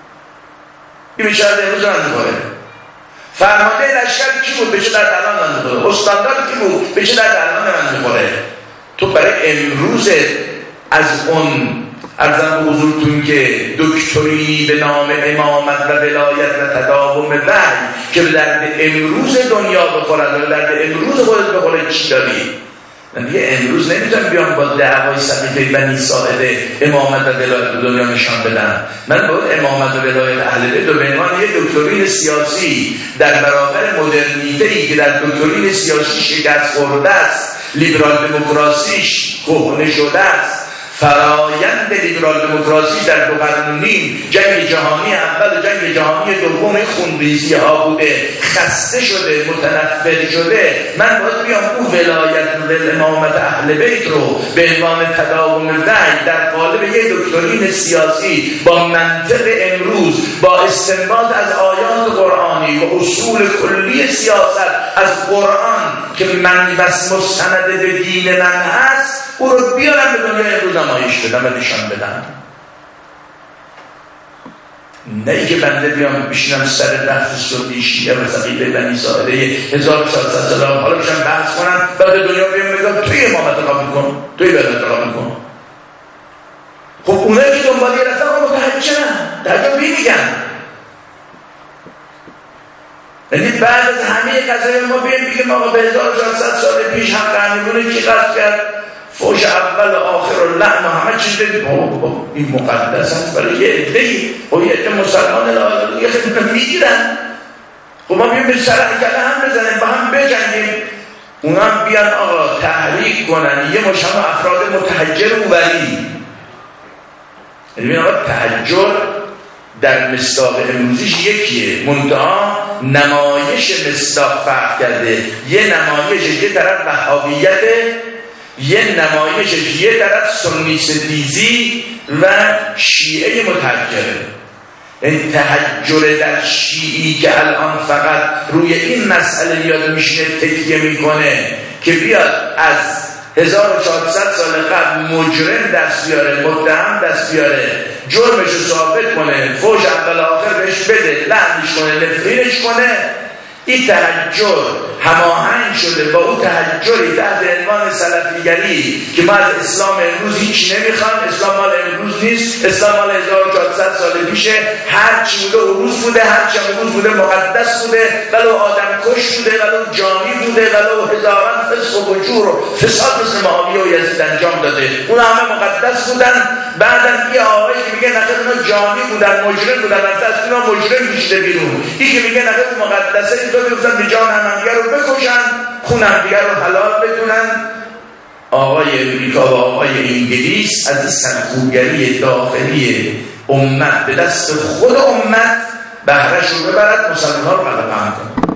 این به شهر امروز هم میخوره. فرمانده لشکر کی بود؟ به چه در الان هم میخوره. استاندار کی بود؟ به چه در الان هم میخوره. تو برای امروز از اون ارزم به حضورتون که دکترینی به نام امامت و ولایت و تداوم وحی که به درد امروز دنیا بخورد و درد امروز خودت بخوره چی داری؟ من دیگه امروز نمیتونم بیام با دعوای صحیفه بنی ساعده امامت و ولایت به دنیا نشان بدم. من باید امامت و ولایت اهل بیت به عنوان یک دکترین سیاسی در برابر مدرنیته‌ای که در دکترین سیاسی شکست خورده است، لیبرال دموکراسیش کهنه شده است، فرایند لیبرال دموکراسی در دو قرن و نیم جنگ جهانی اول و جنگ جهانی دوم خونریزی ها بوده، خسته شده، متنفر شده. من باید بیام اون ولایت و امامت اهل بیت رو به عنوان تداوم وحی در قالب یک دکترین سیاسی با منطق امروز، با استنباط از آیات قرآنی و اصول کلی سیاست از قرآن که من بس مستند به دین من هست، او رو بیارم به دنیا امروز نمایش بدم و نشان بدم. نه ای که بنده بیام بشینم سر بحث سنی شیعه و صحیفه بنی ساعده هزار و چهارصد سال حالا بشم بحث کنم، بعد دنیا بیام بگم توی امامت قبول کن، توی ولایت قبول کن. خب اونایی که دنبال یه رفتن رو متحجرن، تحجر میگن. یعنی بعد از همه قضایای ما بیام بگیم آقا به هزار و چهارصد سال پیش حق امیرونه کی قصد کرد؟ فوش اول و آخر و لحن و همه چیز دیدی این مقدس هست برای یه عده‌ای و یه عده مسلمان الهی یه خیلی میگیرن. خب ما بیایم به سر کله هم بزنیم با هم بجنگیم، اونا بیان آقا تحریک کنن یه مش هم افراد متحجر و ولی. یعنی آقا تحجر در مصداق امروزیش یکیه، منتها نمایش مصداق فرق کرده. یه نمایش یه طرف وهابیته، یه نمایش یه طرف سنی ستیزی و شیعه متحجره. این تحجر در شیعی که الان فقط روی این مسئله یاد میشینه تکیه میکنه که بیاد از هزار و چهارصد سال قبل مجرم دست بیاره، متهم دست بیاره، جرمش رو ثابت کنه، فوش اول آخر بهش بده، لعنش کنه، نفرینش کنه. این تحجر هماهنگ شده با اون تحجری تحت عنوان سلفیگری که ما از اسلام امروز هیچ نمیخوام، اسلام مال امروز نیست، اسلام مال هزار و چهارصد سال پیشه، هر چی بوده عروض بوده، هر چی عروض بوده مقدس بوده، ولو آدم کش بوده، ولو جانی بوده، ولو هزاران فسق و فجور و فساد مثل معاویه و یزید انجام داده، اون همه مقدس بودن. بعدم یه آقایی که میگه نخیر اونا جانی بودن، مجرم بودن، رفته از اونا مجرم کشیده بیرون. این که میگه نخیر مقدسه، این تو میگفتن به جان همدیگر رو بکشن، خون همدیگر رو حلال بدونن. آقای امریکا و آقای انگلیس از این سرکوبگری داخلی امت به دست خود امت بهرهش رو ببرد، مسلمان رو غلبه هم کنه.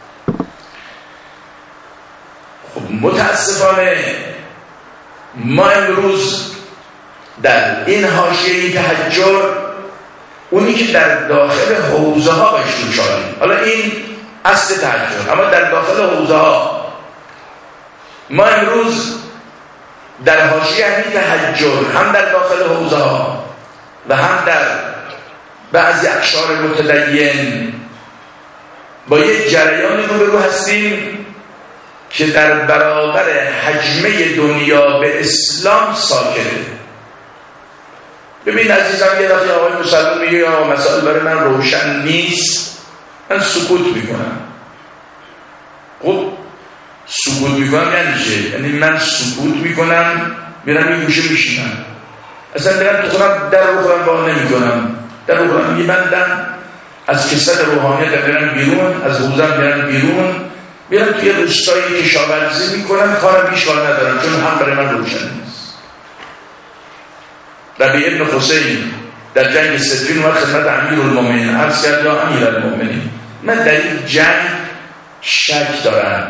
خب متاسفانه ما امروز در این حاشیه تحجر، اونی که در داخل حوزه ها باش دوچاریم، حالا این اصل تحجر، اما در داخل حوزه ها ما امروز در حاشیه همین تحجر هم در داخل حوزه ها و هم در بعضی اقشار متدین با یک جریانی روبرو هستیم که در برابر حجمه دنیا به اسلام ساکته. ببین عزیزم، یه دفعه آقای مسلم میگه یا مسائل برای من روشن نیست، من سکوت میکنم. خب سکوت میکنم یعنی چه؟ یعنی من سکوت میکنم، میرم این گوشه میشینم، اصلا میرم تو خودم در رو خودم باقی نمیکنم، در رو خودم میبندم، از کسد روحانیت میرم بیرون، از حوزم میرم بیرون، میرم توی روستایی کشاورزی میکنم، کارم هیچ کار ندارم چون هم برای من روشن نیست. ربیع ابن حسین در جنگ صفین اومد خدمت امیرالمومنین، عرض کرد یا امیرالمومنین، من در این جنگ شک دارم.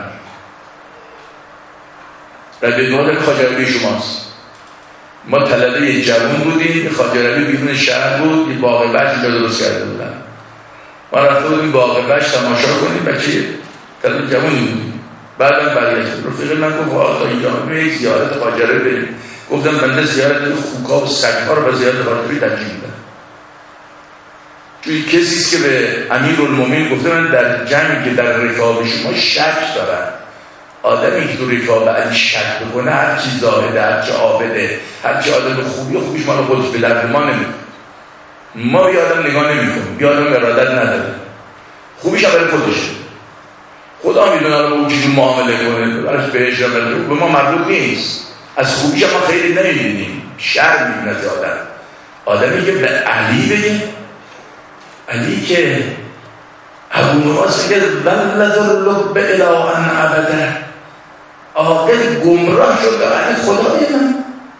ربیع قال خواجه ربیع شماست. ما طلبه جوان بودیم، خواجه ربیع بیرون شهر بود، یه باغ بهشت اینجا درست کرده بودن. ما رفته بودیم باغ بهشت تماشا کنیم، بچه طلبه جوانی بودیم. بعدم برگشتم رفیق من گفت آقا اینجا میگه زیارت خواجه ربیع بریم. گفتم بنده زیارت خوکا و سگ‌ها رو به زیارت خواجه ربیع ترجیح میدم. چون کسیست که به امیرالمومنین گفته من در جنگی که در رکاب شما شک دارم. آدمی که تو رکاب علی شک بکنه، هر چی زاهده، هر چی عابده، هر چی آدم خوبی و خوبیش مال خودش به درد ما نمیکنه. ما به آدم نگاه نمیکنیم، به آدم ارادت نداره، خوبیش هم برای خودشه. خدا میدونه با اون چیزی معامله کنه، براش بهش را بده، به ما مربوط نیست. از خوبیش هم ما خیلی نمیبینیم، شر میبینه از آدم. آدمی که به علی بگه، علی که ابو نواس میگه ولد اللب الا ان عبده، عاقل گمراه شد به علی خدای من.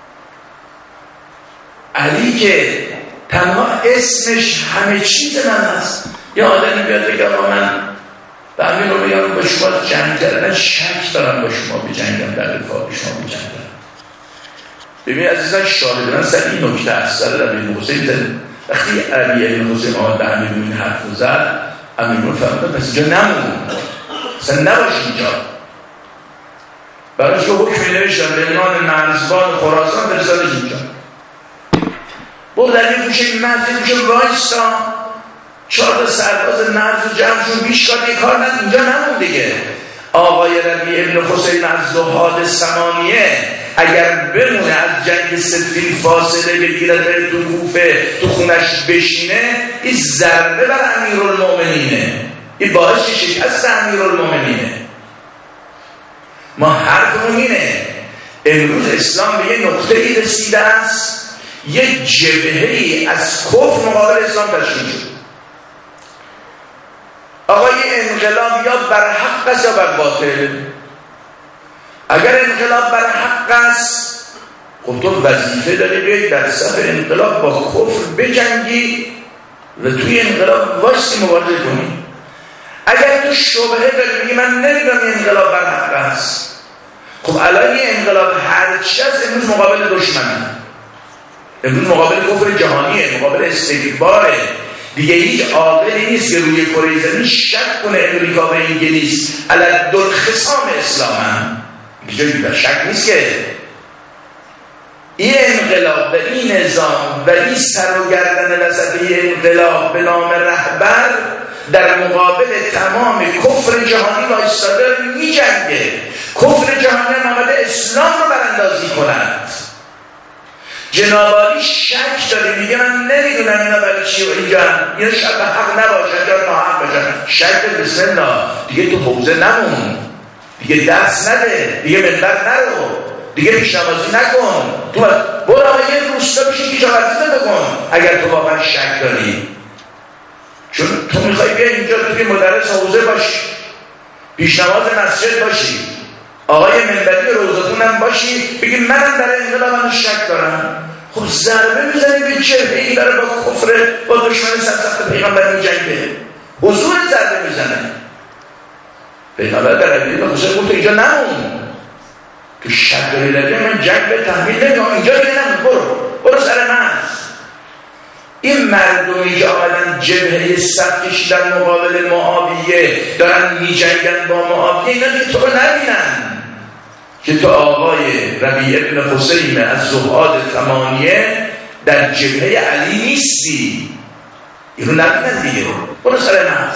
علی که تنها اسمش همه چیز من هست. یا آدمی بیاد بگه من به همین رو بگم با شما جنگ کردن، شک دارم با شما بجنگم، در رفاق شما بجنگم. ببین عزیزان، شاهد من سر این نکته هست. سر ربیع حسین زد، وقتی ربیع حسین آمد به امیر این حرف زد، امیر فرمود پس اینجا نمون، اصلا نباش اینجا. براش که حکمی نوشتن به عنوان مرزبان خراسان فرستادش اینجا. برد در این گوشه مرز، این گوشه وایستا، چهار تا سرباز مرز و جمعشون بیش کار یه کار ند، اینجا نمون دیگه. آقای ربیع ابن حسین از زهاد ثمانیه اگر بمونه از جنگ صفین فاصله بگیره بره تو کوفه تو خونش بشینه، این ضربه بر امیرالمومنینه، این باعث شکست امیرالمومنینه. ما حرفمون اینه امروز اسلام به یه نقطه‌ای رسیده است، یه جبهه‌ای از کفر مقابل اسلام تشکیل شد. آقا یه انقلاب یا بر حق است یا بر باطل. اگر انقلاب بر حق است، خب تو وظیفه داری بیایی در صف انقلاب با کفر بجنگی و توی انقلاب واسه مبارزه کنی. اگر تو شبهه داری بگی من نمیدونم این انقلاب بر حق است، خب الان یه انقلاب هرچی است امروز مقابل دشمنه، امروز مقابل کفر جهانیه، مقابل استکباره. دیگه هیچ عاقلی نیست که روی کره زمین شک کنه امریکا و انگلیس علیه خصام اسلام هم اینجا شک نیست که این انقلاب و این نظام و این سر و گردن وسط انقلاب به نام رهبر در مقابل تمام کفر جهانی وایستاده می جنگه. کفر جهانی آمده اسلام رو براندازی کند. جنابالی شک داره، میگه من نمیدونم اینا برای چی و اینجا اینا شاید حق نباشن یا ناحق باشن. شک بسم الله، دیگه تو حوزه نمون، دیگه درس نده، دیگه منبر نرو، دیگه پیشنمازی نکن، تو برو آقا یه روستا بشین که چاورزی داده کن اگر تو واقعا شک داری. چون تو میخوای بیا اینجا توی مدرس حوزه باشی، پیشنماز مسجد باشی، آقای منبری روزتون هم باشی، بگی منم در انقلاب شک دارم. خب ضربه میزنی به چهره این داره با کفر با دشمن سرسخت پیغمبر میجنگه، حضور ضربه میزنه. پیغمبر در علیه حسین گفت اینجا نمون، تو شک داری لگه من جنگ به تحمیل نمیام، اینجا دیگه نمون، برو برو سر من. این مردمی که آمدن جبهه صف کشیدن مقابل معاویه دارن میجنگن با معاویه، اینا دیگه تو رو نبینن که تو آقای ربیع ابن حسین از زهاد ثمانیه در جبهه علی نیستی، اینو نبینن دیگه، برو سر من.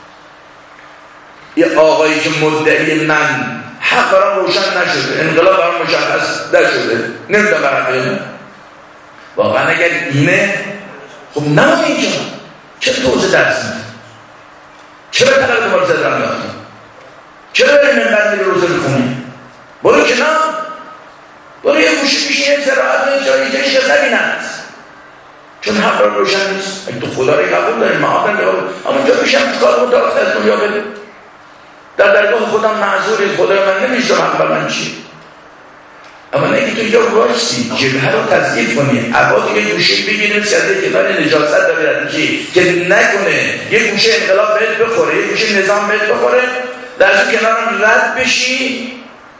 یه آقایی که مدعی من حق برام روشن نشده، انقلاب برام مشخص نشده، نمیدونم برام واقعا اگر اینه خب نمون اینجا، چرا توضیح درس میدن؟ چرا تقلید مبارزه در انداختی؟ چرا برای منبر میری روزه بخونی؟ برو کنار، برو یه گوشه میشه یه زراعت و جایی جایی شد نبینند، چون حق را روشن نیست. اگه تو خدا را قبول داری معادن قبول، اما جا میشم کار متاقت از دنیا بده، در درگاه خودم معذوری، خدا من نمیشتم حق بر من چی. اما نه که تو اینجا باشی جبهه رو تضعیف کنی، عبادی یه گوشه بگیریم سیاده که من نجاست داره چی که نکنه یه گوشه انقلاب بهت بخوره، یه گوشه نظام بهت بخوره، در از کنارم رد بشی،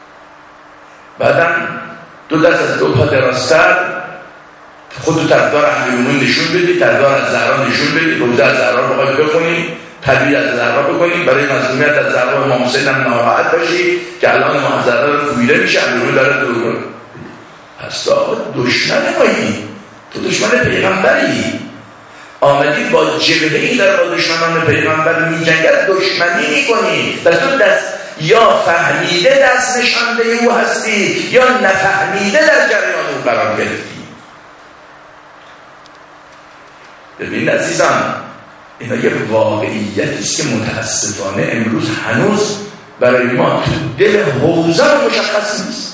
بعدم دو دست از دو پا دراستر خود طرفدار اهل نشون بدی، طرفدار از زهرا نشون بدی، روزه از زهرا رو بخوای بخونی، تبریز از زهرا بکنی، برای مظلومیت از زهرا امام حسین هم ناراحت باشی که الان امام زهرا رو کوبیده میشه، امروز داره دور کنه. پس تو آقا دشمن مایی، تو دشمن پیغمبری، آمدی با جبهه‌ای در با دشمنان پیغمبر میجنگد، دشمنی میکنی و تو دست یا فهمیده دست نشانده او هستی یا نفهمیده در جریان او قرار گرفتی. ببین عزیزان، اینا یه واقعیتی است که متاسفانه امروز هنوز برای ما تو دل حوزه مشخص نیست.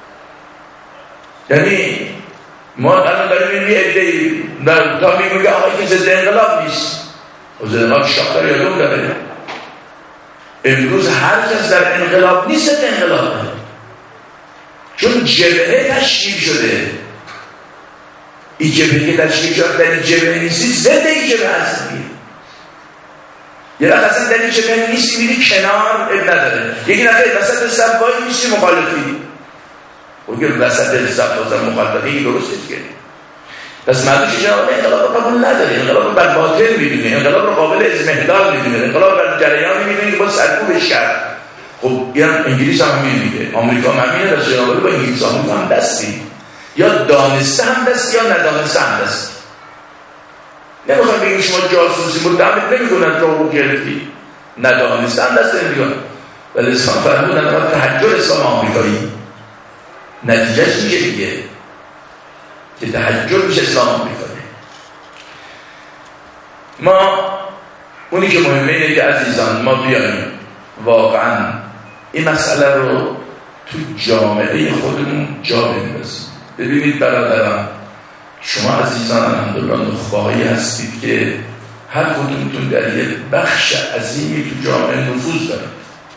یعنی ما الان داریم یه عده‌ای تا میگه آقای که ضد انقلاب نیست، ضد انقلاب شاخدار یادم داره. امروز هر کس در انقلاب نیست ضد انقلاب، چون جبهه تشکیل شده. این جبهه که تشکیل شده در این جبهه نیستی، ضد این جبهه هستی. یه وقت اصلا در این جبهه نیستی میری کنار، اب نداره. یکی نفر وسط صفایی میشی مخالفی، اگر وسط صف مخالفی این درست نیست. پس مردم که جواب انقلاب رو قبول نداره، انقلاب رو بر باطل میدونه، انقلاب رو قابل اضمحلال میدونه، انقلاب بر جریانی میدونه که باید سرکوبش کرد. خب این انگلیس هم همین میگه، آمریکا هم همینه، بس جنابالی با انگلیس آمریکا هم دستی، یا دانسته هم دستی یا ندانسته هم دستی. نمیخوام بگیم شما جاسوسی متهمت نمیکنن تو حقوق گرفتی، ندانسته هم دست نمیکنن. ولی اسلام فرمودن ما تحجر اسلام آمریکایی نتیجهش میشه دیگه که تحجر میشه اسلام آمریکایی. ما اونی که مهمه اینه که عزیزان ما بیاییم واقعا این مسئله رو تو تو جامعه خودمون جا بندازیم. ببینید برادران، شما عزیزان الحمدلله نخبه‌هایی هستید که هر کدومتون در یک بخش عظیمی تو جامعه نفوذ دارید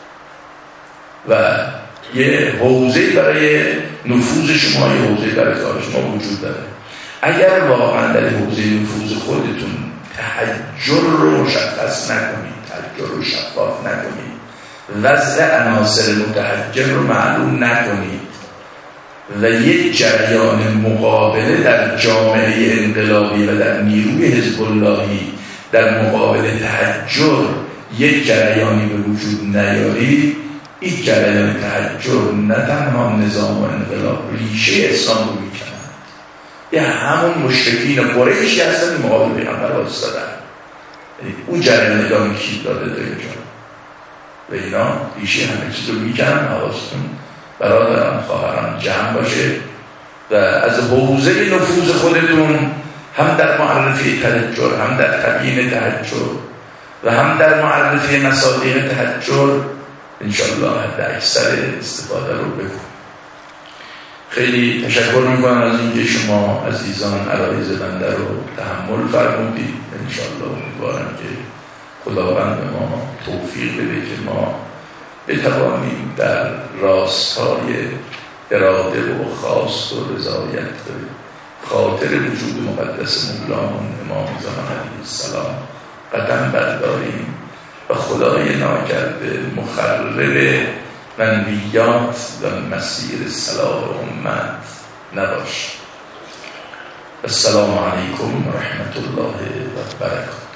و یه حوزه برای نفوذ شما، یه حوزه برای کار شما وجود داره. اگر واقعا در حوزه نفوذ خودتون تحجر رو مشخص نکنید، تحجر رو شفاف نکنید، وضع عناصر متحجر رو معلوم نکنید و یک جریان مقابله در جامعه انقلابی و در نیروی حزب اللهی در مقابل تحجر یک جریانی به وجود نیارید، این جریان تحجر نه تنها نظام و انقلاب ریشه اسلام رو میکنند، یه همون مشرکین قریشی هستن مقابل پیغمبر وایسادن. اون جریان ادامه کی داده داره جان و اینا ریشه همه چیز رو میکنن. حواستون برادران خواهران جمع باشه و از حوزه نفوذ خودتون هم در معرفی تحجر، هم در تبیین تحجر و هم در معرفی مصادیق تحجر انشاءالله حد اکثر استفاده رو بکن. خیلی تشکر میکنم از اینکه شما عزیزان عرایض بنده رو تحمل فرمودید. انشاءالله امیدوارم که خداوند به ما توفیق بده که ما بتوانیم در راستای اراده و خواست و رضایت خاطر وجود مقدس مولامون امام زمان علیه السلام قدم برداریم و خدای ناکرده مخرب منویات و مسیر صلاح امت نباشد. السلام علیکم و رحمت الله و برکاته.